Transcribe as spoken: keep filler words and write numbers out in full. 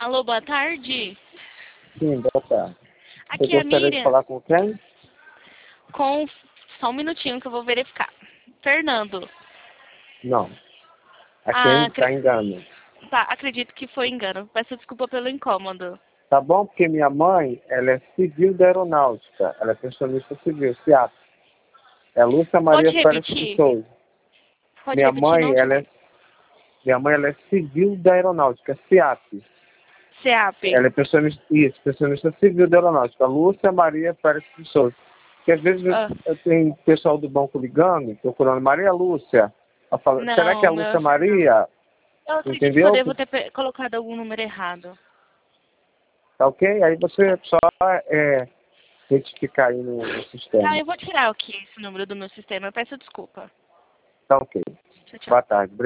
Alô, boa tarde. Sim, boa tarde. Aqui Você é a gostaria de Miriam. falar com quem? Com... Só um minutinho que eu vou verificar. Fernando. Não. A Ah, quem acre- está engano. Tá, acredito que foi engano. Peço desculpa pelo incômodo. Tá bom? Porque minha mãe, ela é civil da aeronáutica. Ela é pensionista civil, C I A P. É Lúcia Maria Pode Pérez de repetir? Souza. Pode Minha repetir? mãe, Não te ela é, ouvi. minha mãe, ela é civil da aeronáutica, C I A P. SEAP. Ela é pensionista, isso, pensionista civil da aeronáutica, Lúcia Maria Pérez de Souza. Porque às vezes Ah, eu tenho pessoal do banco ligando, procurando Maria Lúcia. Eu falo, será que é não, a Lúcia meu... Maria? Eu acredito que eu Entendeu? devo ter pe- colocado algum número errado. Tá ok? Aí você só é, retificar aí no, no Tá, sistema. eu vou tirar aqui esse número do meu sistema. Eu peço desculpa. Tá ok. Tchau, tchau. Boa tarde.